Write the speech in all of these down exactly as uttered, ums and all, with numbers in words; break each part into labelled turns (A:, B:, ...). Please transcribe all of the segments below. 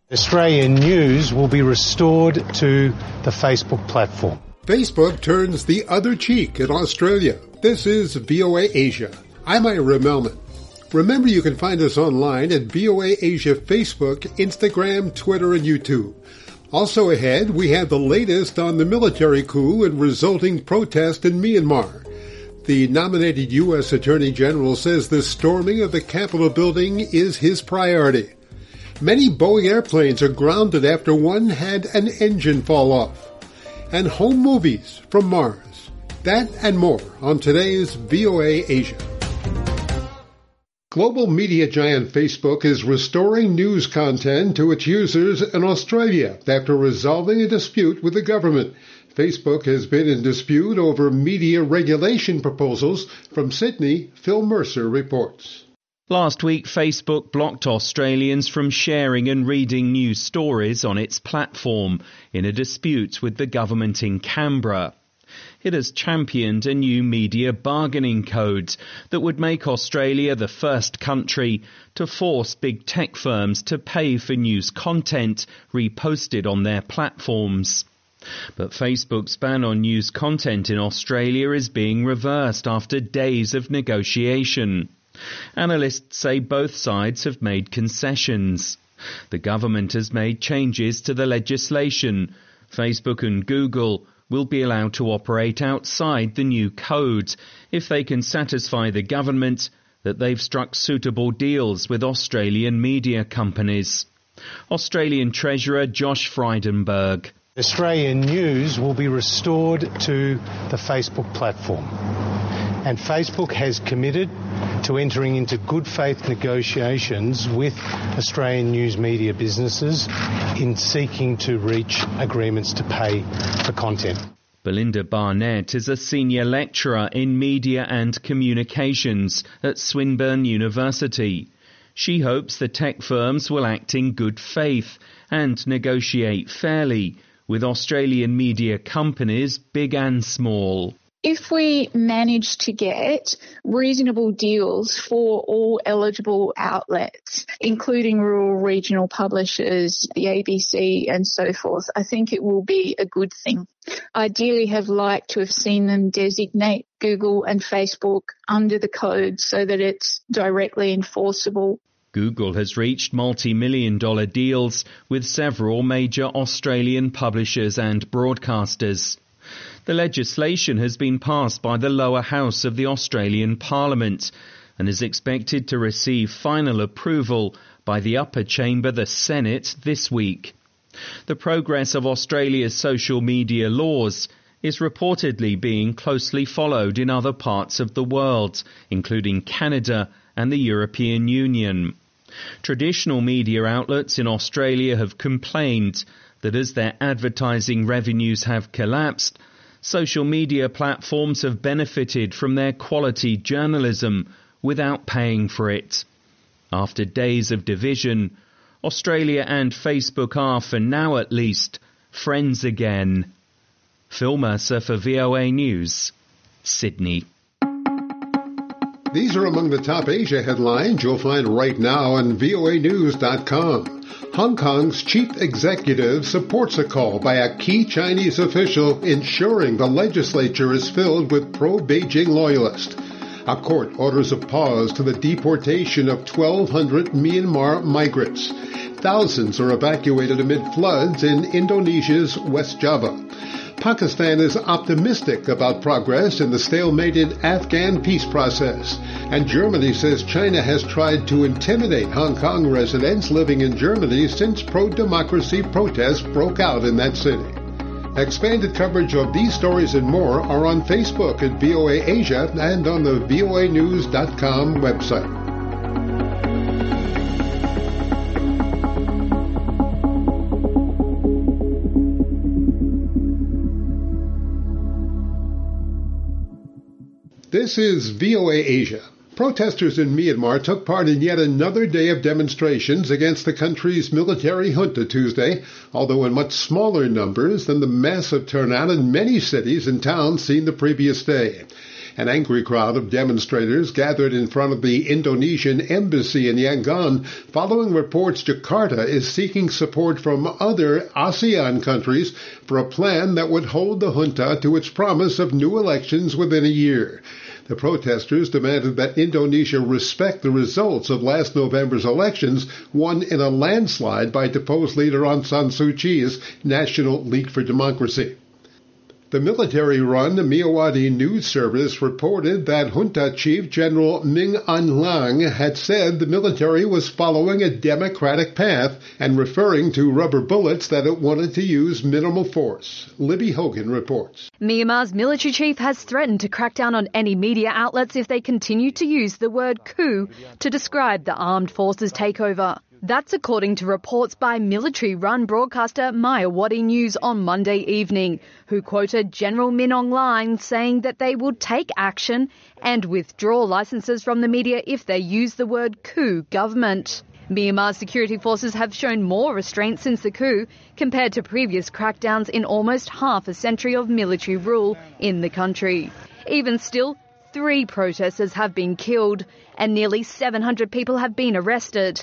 A: Australian news will be restored to the Facebook platform.
B: Facebook turns the other cheek in Australia. This is V O A Asia. I'm Ira Melman. Remember, you can find us online at V O A Asia Facebook, Instagram, Twitter, and YouTube. Also ahead, we have the latest on the military coup and resulting protest in Myanmar. The nominated U S Attorney General says the storming of the Capitol building is his priority. Many Boeing airplanes are grounded after one had an engine fall off. And home movies from Mars. That and more on today's V O A Asia. Global media giant Facebook is restoring news content to its users in Australia after resolving a dispute with the government. Facebook has been in dispute over media regulation proposals. From Sydney, Phil Mercer reports.
C: Last week, Facebook blocked Australians from sharing and reading news stories on its platform in a dispute with the government in Canberra. It has championed a new media bargaining code that would make Australia the first country to force big tech firms to pay for news content reposted on their platforms. But Facebook's ban on news content in Australia is being reversed after days of negotiation. Analysts say both sides have made concessions. The government has made changes to the legislation. Facebook and Google will be allowed to operate outside the new code if they can satisfy the government that they've struck suitable deals with Australian media companies. Australian Treasurer Josh Frydenberg.
A: Australian news will be restored to the Facebook platform. And Facebook has committed to entering into good faith negotiations with Australian news media businesses in seeking to reach agreements to pay for content.
C: Belinda Barnett is a senior lecturer in media and communications at Swinburne University. She hopes the tech firms will act in good faith and negotiate fairly with Australian media companies, big and small.
D: If we manage to get reasonable deals for all eligible outlets, including rural regional publishers, the A B C and so forth, I think it will be a good thing. Ideally have liked to have seen them designate Google and Facebook under the code so that it's directly enforceable.
C: Google has reached multi-million dollar deals with several major Australian publishers and broadcasters. The legislation has been passed by the lower house of the Australian Parliament and is expected to receive final approval by the upper chamber, the Senate, this week. The progress of Australia's social media laws is reportedly being closely followed in other parts of the world, including Canada and the European Union. Traditional media outlets in Australia have complained that as their advertising revenues have collapsed, social media platforms have benefited from their quality journalism without paying for it. After days of division, Australia and Facebook are, for now at least, friends again. Phil Mercer for V O A News, Sydney.
B: These are among the top Asia headlines you'll find right now on V O A news dot com. Hong Kong's chief executive supports a call by a key Chinese official ensuring the legislature is filled with pro-Beijing loyalists. A court orders a pause to the deportation of twelve hundred Myanmar migrants. Thousands are evacuated amid floods in Indonesia's West Java. Pakistan is optimistic about progress in the stalemated Afghan peace process. And Germany says China has tried to intimidate Hong Kong residents living in Germany since pro-democracy protests broke out in that city. Expanded coverage of these stories and more are on Facebook at V O A Asia and on the V O A news dot com website. This is V O A Asia. Protesters in Myanmar took part in yet another day of demonstrations against the country's military junta Tuesday, although in much smaller numbers than the massive turnout in many cities and towns seen the previous day. An angry crowd of demonstrators gathered in front of the Indonesian embassy in Yangon following reports Jakarta is seeking support from other ASEAN countries for a plan that would hold the junta to its promise of new elections within a year. The protesters demanded that Indonesia respect the results of last November's elections, won in a landslide by deposed leader Aung San Suu Kyi's National League for Democracy. The military-run Myawaddy News Service reported that junta chief General Min Aung Hlaing had said the military was following a democratic path and referring to rubber bullets that it wanted to use minimal force. Libby Hogan reports.
E: Myanmar's military chief has threatened to crack down on any media outlets if they continue to use the word coup to describe the armed forces takeover. That's according to reports by military-run broadcaster Myawaddy News on Monday evening, who quoted General Min Aung Hlaing saying that they will take action and withdraw licences from the media if they use the word coup government. Myanmar's security forces have shown more restraint since the coup compared to previous crackdowns in almost half a century of military rule in the country. Even still, three protesters have been killed and nearly seven hundred people have been arrested.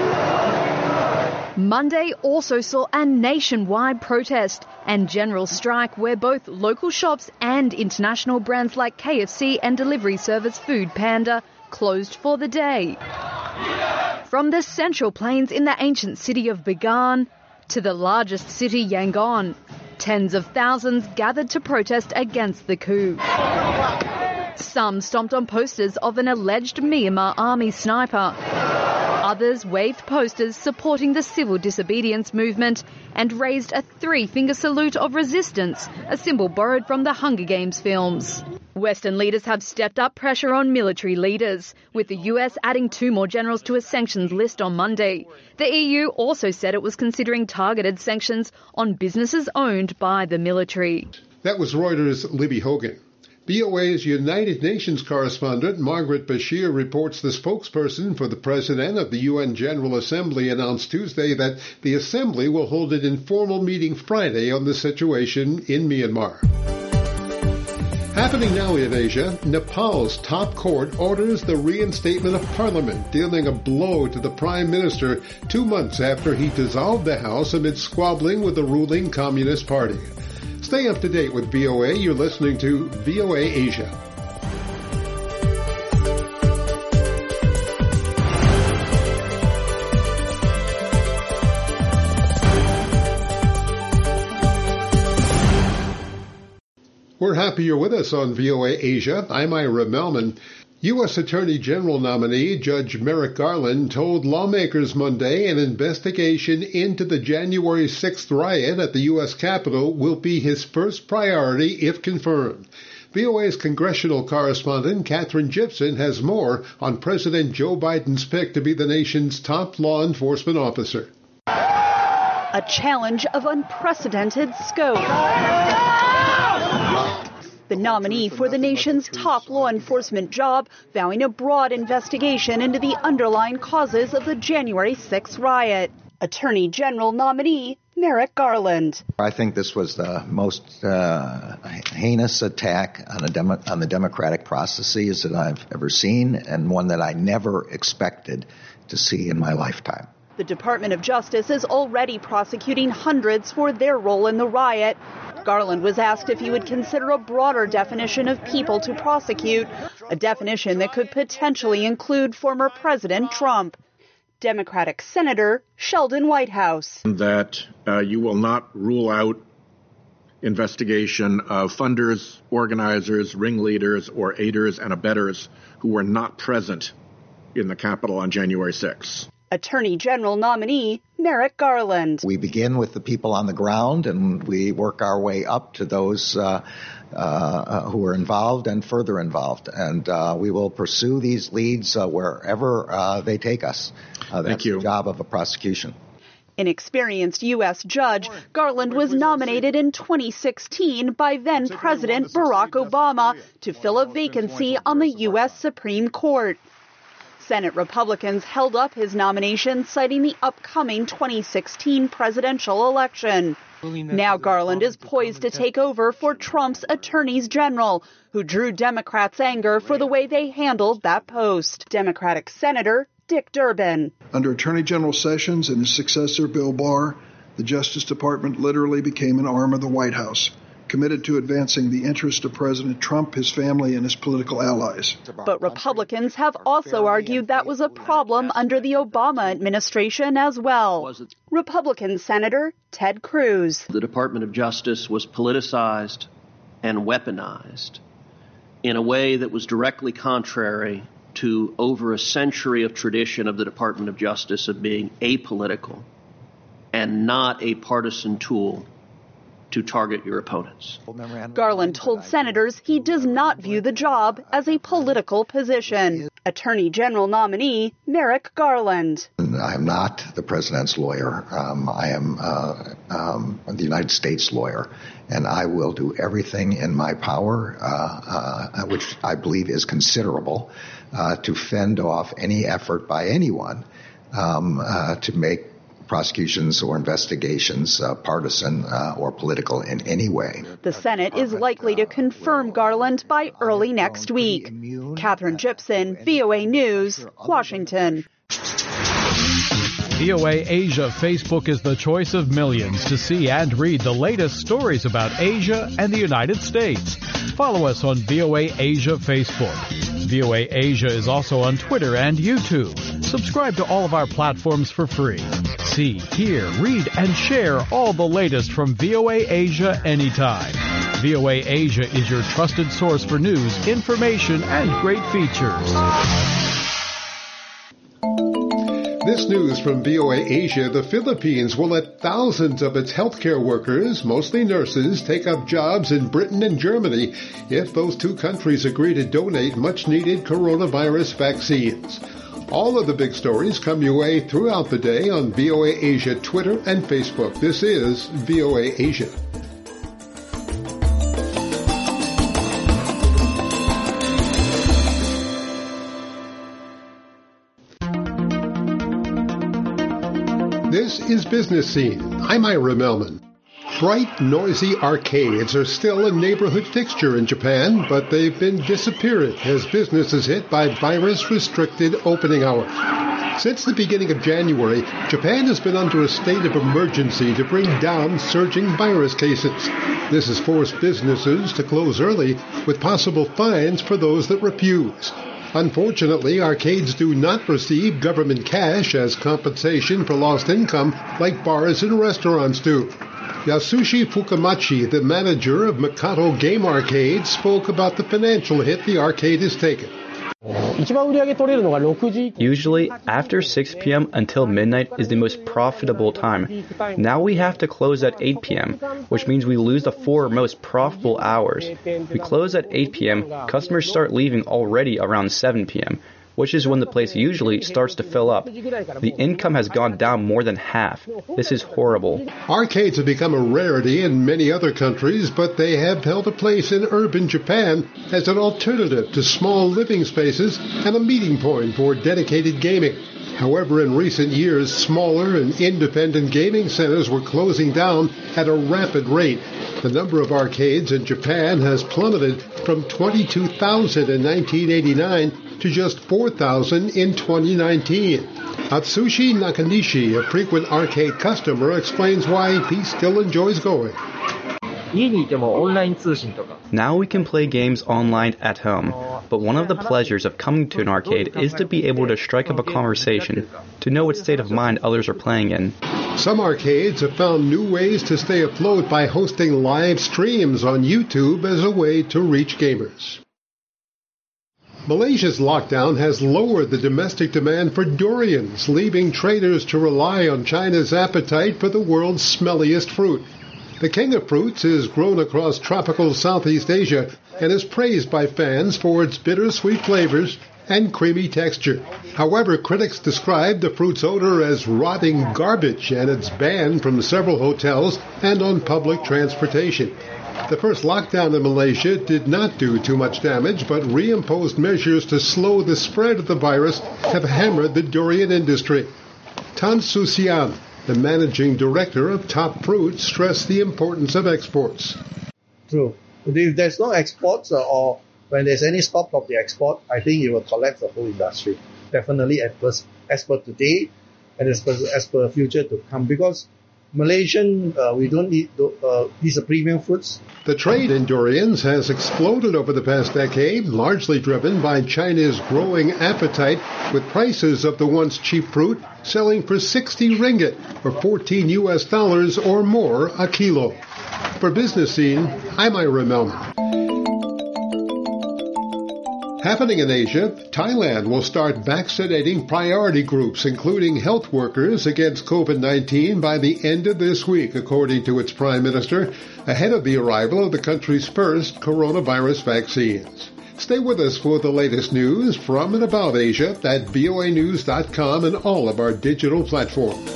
E: Monday also saw a nationwide protest and general strike where both local shops and international brands like K F C and delivery service Food Panda closed for the day. From the Central Plains in the ancient city of Bagan to the largest city, Yangon, tens of thousands gathered to protest against the coup. Some stomped on posters of an alleged Myanmar army sniper. Others waved posters supporting the civil disobedience movement and raised a three-finger salute of resistance, a symbol borrowed from the Hunger Games films. Western leaders have stepped up pressure on military leaders, with the U S adding two more generals to a sanctions list on Monday. The E U also said it was considering targeted sanctions on businesses owned by the military.
B: That was Reuters' Libby Hogan. V O A's United Nations correspondent Margaret Bashir reports the spokesperson for the president of the U N General Assembly announced Tuesday that the Assembly will hold an informal meeting Friday on the situation in Myanmar. Happening now in Asia, Nepal's top court orders the reinstatement of parliament, dealing a blow to the prime minister two months after he dissolved the House amid squabbling with the ruling Communist Party. Stay up to date with V O A. You're listening to V O A Asia. We're happy you're with us on V O A Asia. I'm Ira Melman. U S Attorney General nominee Judge Merrick Garland told lawmakers Monday an investigation into the January sixth riot at the U S Capitol will be his first priority if confirmed. V O A's congressional correspondent Catherine Gibson has more on President Joe Biden's pick to be the nation's top law enforcement officer.
F: A challenge of unprecedented scope. The nominee for the nation's top law enforcement job vowing a broad investigation into the underlying causes of the January sixth riot. Attorney General nominee Merrick Garland.
G: I think this was the most uh, heinous attack on, a demo- on the democratic processes that I've ever seen, and one that I never expected to see in my lifetime.
F: The Department of Justice is already prosecuting hundreds for their role in the riot. Garland was asked if he would consider a broader definition of people to prosecute, a definition that could potentially include former President Trump. Democratic Senator Sheldon Whitehouse.
H: That uh, you will not rule out investigation of funders, organizers, ringleaders, or aiders and abettors who were not present in the Capitol on January sixth.
F: Attorney General nominee Merrick Garland.
G: We begin with the people on the ground and we work our way up to those uh, uh, who are involved and further involved. And uh, we will pursue these leads uh, wherever uh, they take us. Uh, that's
H: Thank you.
G: The job of a prosecution.
F: An experienced U S judge, Garland was nominated in twenty sixteen by then-President Barack Obama to fill a vacancy on the U S Supreme Court. Senate Republicans held up his nomination, citing the upcoming twenty sixteen presidential election. Now Garland is poised to take over for Trump's attorneys general, who drew Democrats' anger for the way they handled that post. Democratic Senator Dick Durbin.
I: Under Attorney General Sessions and his successor, Bill Barr, the Justice Department literally became an arm of the White House, committed to advancing the interests of President Trump, his family, and his political allies.
F: But Republicans have also argued that was a problem under the Obama administration as well. Republican Senator Ted Cruz.
J: The Department of Justice was politicized and weaponized in a way that was directly contrary to over a century of tradition of the Department of Justice of being apolitical and not a partisan tool to target your opponents.
F: Garland told senators he does not view the job as a political position. Attorney General nominee Merrick Garland.
G: I am not the president's lawyer. Um, I am uh, um, the United States lawyer, and I will do everything in my power, uh, uh, which I believe is considerable, uh, to fend off any effort by anyone um, uh, to make prosecutions or investigations uh, partisan uh, or political in any way.
F: The Senate is likely to confirm Garland by early next week. Catherine Gibson, V O A News, Washington.
K: V O A Asia Facebook is the choice of millions to see and read the latest stories about Asia and the United States. Follow us on V O A Asia Facebook. V O A Asia is also on Twitter and YouTube. Subscribe to all of our platforms for free. See, hear, read, and share all the latest from V O A Asia anytime. V O A Asia is your trusted source for news, information, and great features.
B: This news from V O A Asia: the Philippines will let thousands of its healthcare workers, mostly nurses, take up jobs in Britain and Germany if those two countries agree to donate much-needed coronavirus vaccines. All of the big stories come your way throughout the day on V O A Asia Twitter and Facebook. This is V O A Asia. This is Business Scene. I'm Ira Melman. Bright, noisy arcades are still a neighborhood fixture in Japan, but they've been disappearing as business is hit by virus-restricted opening hours. Since the beginning of January, Japan has been under a state of emergency to bring down surging virus cases. This has forced businesses to close early, with possible fines for those that refuse. Unfortunately, arcades do not receive government cash as compensation for lost income like bars and restaurants do. Yasushi Fukumachi, the manager of Mikado Game Arcade, spoke about the financial hit the arcade has taken.
L: Usually, after six p.m. until midnight is the most profitable time. Now we have to close at eight p.m., which means we lose the four most profitable hours. We close at eight p.m., customers start leaving already around seven p.m., which is when the place usually starts to fill up. The income has gone down more than half. This is horrible.
B: Arcades have become a rarity in many other countries, but they have held a place in urban Japan as an alternative to small living spaces and a meeting point for dedicated gaming. However, in recent years, smaller and independent gaming centers were closing down at a rapid rate. The number of arcades in Japan has plummeted from twenty-two thousand in nineteen eighty-nine to just four thousand in twenty nineteen. Atsushi Nakanishi, a frequent arcade customer, explains why he still enjoys going.
L: Now we can play games online at home, but one of the pleasures of coming to an arcade is to be able to strike up a conversation, to know what state of mind others are playing in.
B: Some arcades have found new ways to stay afloat by hosting live streams on YouTube as a way to reach gamers. Malaysia's lockdown has lowered the domestic demand for durians, leaving traders to rely on China's appetite for the world's smelliest fruit. The king of fruits is grown across tropical Southeast Asia and is praised by fans for its bittersweet flavors and creamy texture. However, critics describe the fruit's odor as rotting garbage, and it's banned from several hotels and on public transportation. The first lockdown in Malaysia did not do too much damage, but reimposed measures to slow the spread of the virus have hammered the durian industry. Tan Su Sian, The managing director of Top Fruit stressed the importance of exports.
M: True. If there's no exports uh, or when there's any stop of the export, I think it will collapse the whole industry. Definitely as per, as per today and as per, as per future to come. Because Malaysian, uh, we don't eat uh, these are premium fruits.
B: The trade in durians has exploded over the past decade, largely driven by China's growing appetite, with prices of the once cheap fruit selling for sixty ringgit, or fourteen U S dollars or more a kilo. For Business Scene, I'm Ira Melman. Happening in Asia, Thailand will start vaccinating priority groups, including health workers, against COVID nineteen by the end of this week, according to its prime minister, ahead of the arrival of the country's first coronavirus vaccines. Stay with us for the latest news from and about Asia at V O A news dot com and all of our digital platforms.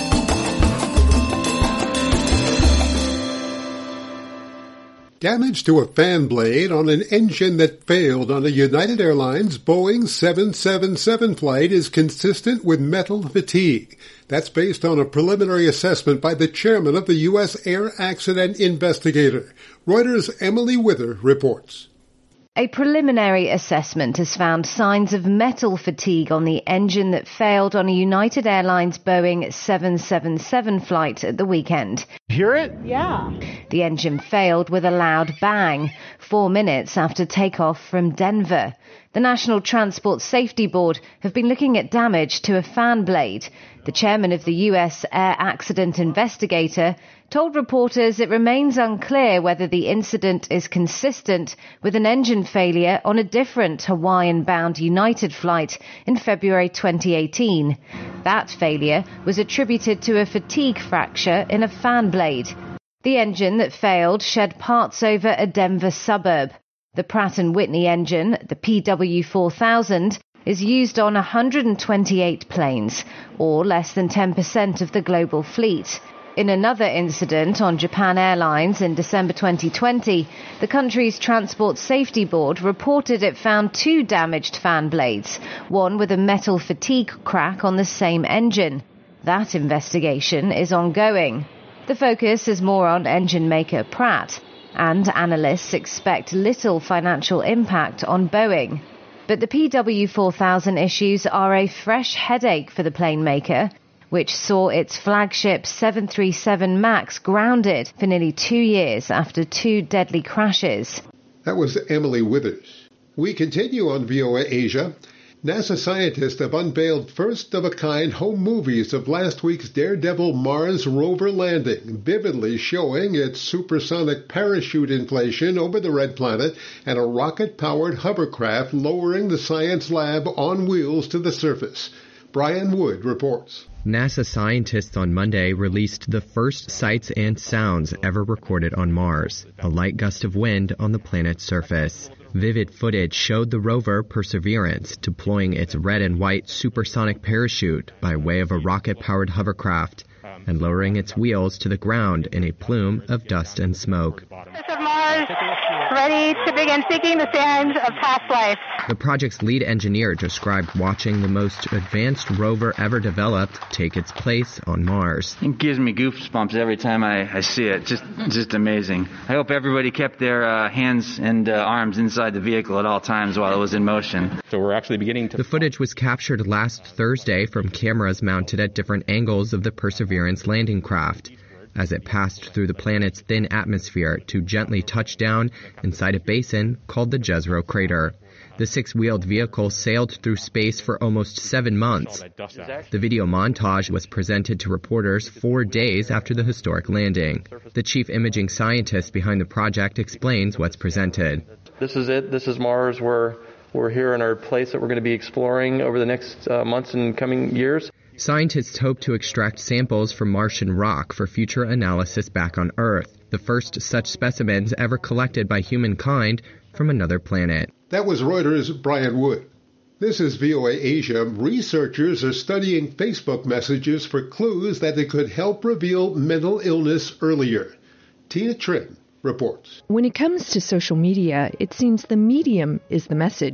B: Damage to a fan blade on an engine that failed on a United Airlines Boeing seven seventy-seven flight is consistent with metal fatigue. That's based on a preliminary assessment by the chairman of the U S Air Accident Investigator. Reuters' Emily Wither reports.
N: A preliminary assessment has found signs of metal fatigue on the engine that failed on a United Airlines Boeing seven seventy-seven flight at the weekend.
O: Hear it?
N: Yeah. The engine failed with a loud bang, four minutes after takeoff from Denver. The National Transport Safety Board have been looking at damage to a fan blade. The chairman of the U S Air Accident Investigator told reporters it remains unclear whether the incident is consistent with an engine failure on a different Hawaiian-bound United flight in February twenty eighteen. That failure was attributed to a fatigue fracture in a fan blade. The engine that failed shed parts over a Denver suburb. The Pratt and Whitney engine, the P W four thousand, is used on one hundred twenty-eight planes, or less than ten percent of the global fleet. In another incident on Japan Airlines in December twenty twenty, the country's Transport Safety Board reported it found two damaged fan blades, one with a metal fatigue crack on the same engine. That investigation is ongoing. The focus is more on engine maker Pratt, and analysts expect little financial impact on Boeing. But the P W four thousand issues are a fresh headache for the plane maker, which saw its flagship seven thirty-seven MAX grounded for nearly two years after two deadly crashes.
B: That was Emily Withers. We continue on V O A Asia. NASA scientists have unveiled first-of-a-kind home movies of last week's Daredevil Mars rover landing, vividly showing its supersonic parachute inflation over the Red Planet and a rocket-powered hovercraft lowering the science lab on wheels to the surface. Brian Wood reports.
P: NASA scientists on Monday released the first sights and sounds ever recorded on Mars, a light gust of wind on the planet's surface. Vivid footage showed the rover Perseverance deploying its red and white supersonic parachute by way of a rocket-powered hovercraft and lowering its wheels to the ground in a plume of dust and smoke.
Q: Of Mars, ready to begin seeking the signs of past life.
P: The project's lead engineer described watching the most advanced rover ever developed take its place on Mars.
R: It gives me goosebumps every time I, I see it. Just just amazing. I hope everybody kept their uh, hands and uh, arms inside the vehicle at all times while it was in motion.
P: So we're actually beginning to... The footage was captured last Thursday from cameras mounted at different angles of the Perseverance landing craft, as it passed through the planet's thin atmosphere to gently touch down inside a basin called the Jezero Crater. The six-wheeled vehicle sailed through space for almost seven months. The video montage was presented to reporters four days after the historic landing. The chief imaging scientist behind the project explains what's presented.
S: This is it. This is Mars. We're, we're here in our place that we're going to be exploring over the next uh, months and coming years.
P: Scientists hope to extract samples from Martian rock for future analysis back on Earth, the first such specimens ever collected by humankind from another planet.
B: That was Reuters' Brian Wood. This is V O A Asia. Researchers are studying Facebook messages for clues that they could help reveal mental illness earlier. Tina Trin reports.
T: When it comes to social media, it seems the medium is the message.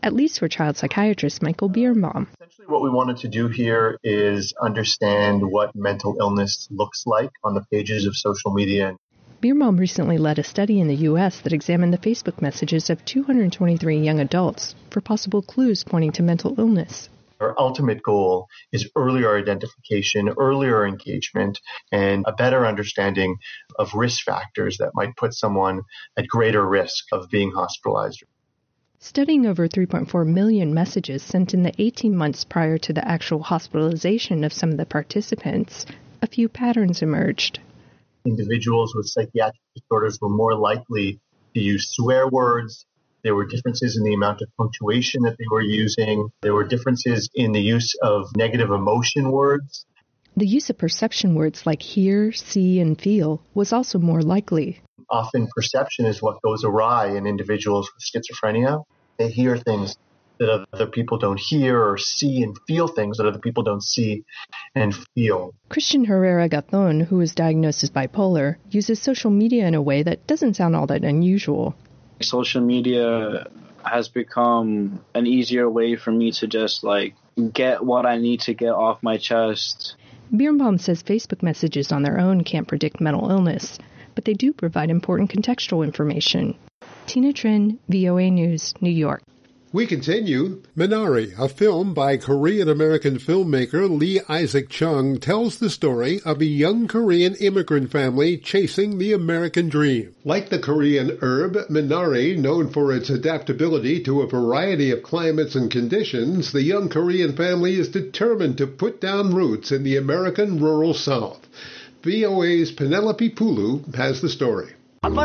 O: at least for child psychiatrist Michael Birnbaum.
T: Essentially what we wanted to do here is understand what mental illness looks like on the pages of social media.
O: Birnbaum recently led a study in the U S that examined the Facebook messages of two hundred twenty-three young adults for possible clues pointing to mental illness.
T: Our ultimate goal is earlier identification, earlier engagement, and a better understanding of risk factors that might put someone at greater risk of being hospitalized.
O: Studying over three point four million messages sent in the eighteen months prior to the actual hospitalization of some of the participants, a few patterns emerged.
T: Individuals with psychiatric disorders were more likely to use swear words. There were differences in the amount of punctuation that they were using. There were differences in the use of negative emotion words.
O: The use of perception words like hear, see, and feel was also more likely.
T: Often perception is what goes awry in individuals with schizophrenia. They hear things that other people don't hear, or see and feel things that other people don't see and feel.
O: Christian Herrera Gathon, who was diagnosed as bipolar, uses social media in a way that doesn't sound all that unusual.
U: Social media has become an easier way for me to just like get what I need to get off my chest.
O: Birnbaum says Facebook messages on their own can't predict mental illness, but they do provide important contextual information. Tina Trin, V O A News, New York.
B: We continue. Minari, a film by Korean-American filmmaker Lee Isaac Chung, tells the story of a young Korean immigrant family chasing the American dream. Like the Korean herb, Minari, known for its adaptability to a variety of climates and conditions, the young Korean family is determined to put down roots in the American rural South. V O A's Penelope Pulu has the story.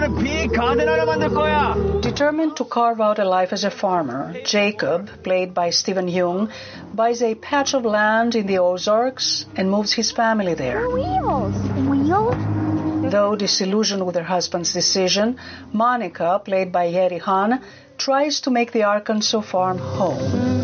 V: Determined to carve out a life as a farmer, Jacob, played by Stephen Young, buys a patch of land in the Ozarks and moves his family there.
Q: Wheels. Wheels?
V: Though disillusioned with her husband's decision, Monica, played by Yeri Han, tries to make the Arkansas farm home.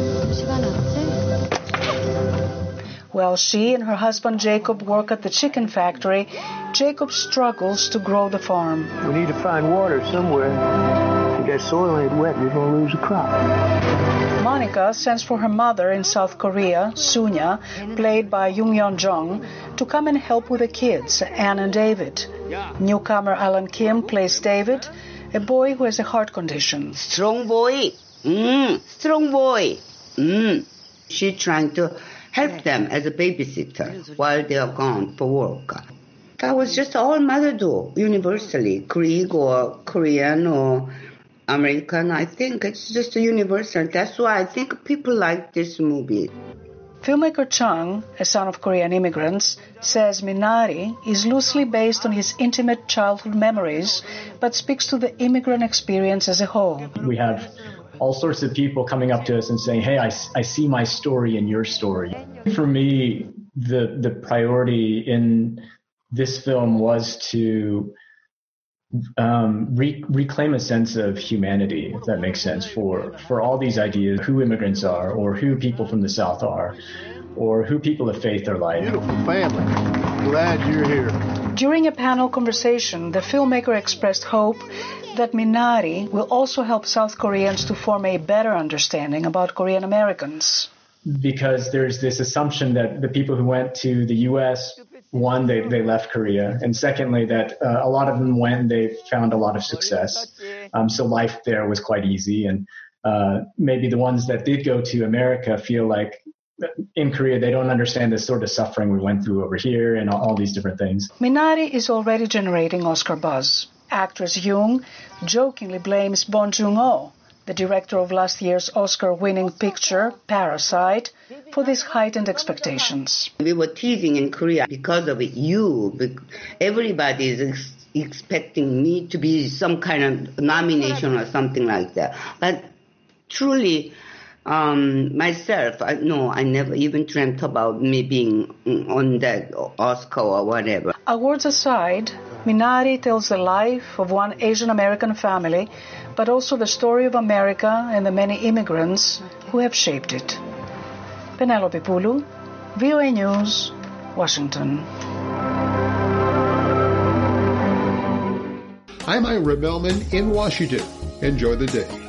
V: While she and her husband Jacob work at the chicken factory, Jacob struggles to grow the farm.
W: We need to find water somewhere. If that soil ain't wet, we're going to lose a crop.
V: Monica sends for her mother in South Korea, Sunya, played by Yoon Yeon Jung, to come and help with the kids, Anne and David. Newcomer Alan Kim plays David, a boy who has a heart condition.
X: Strong boy. Mm, strong boy. Mm. She's trying to help them as a babysitter while they are gone for work. That was just all mother do, universally, Greek or Korean or American. I think it's just a universal. That's why I think people like this movie.
V: Filmmaker Chung, a son of Korean immigrants, says Minari is loosely based on his intimate childhood memories, but speaks to the immigrant experience as a whole.
Y: We have all sorts of people coming up to us and saying, hey, I, I see my story in your story. For me, the the priority in this film was to um, re- reclaim a sense of humanity, if that makes sense, for, for all these ideas, who immigrants are, or who people from the South are, or who people of faith are like.
W: Beautiful family. Glad you're here.
V: During a panel conversation, the filmmaker expressed hope that Minari will also help South Koreans to form a better understanding about Korean Americans.
Y: Because there's this assumption that the people who went to the U S, one, they, they left Korea, and secondly, that uh, a lot of them went and they found a lot of success. Um, so life there was quite easy, and uh, maybe the ones that did go to America feel like in Korea they don't understand the sort of suffering we went through over here and all, all these different things.
V: Minari is already generating Oscar buzz. Actress Young jokingly blames Bong Joon-ho, the director of last year's Oscar-winning picture, Parasite, for these heightened expectations.
X: We were teasing in Korea because of you. Everybody is ex- expecting me to be some kind of nomination or something like that. But truly, um, myself, I, no, I never even dreamt about me being on that Oscar or whatever.
V: Awards aside, Minari tells the life of one Asian American family, but also the story of America and the many immigrants who have shaped it. Penelope Pulu, V O A News, Washington.
B: I'm Ira Melman in Washington. Enjoy the day.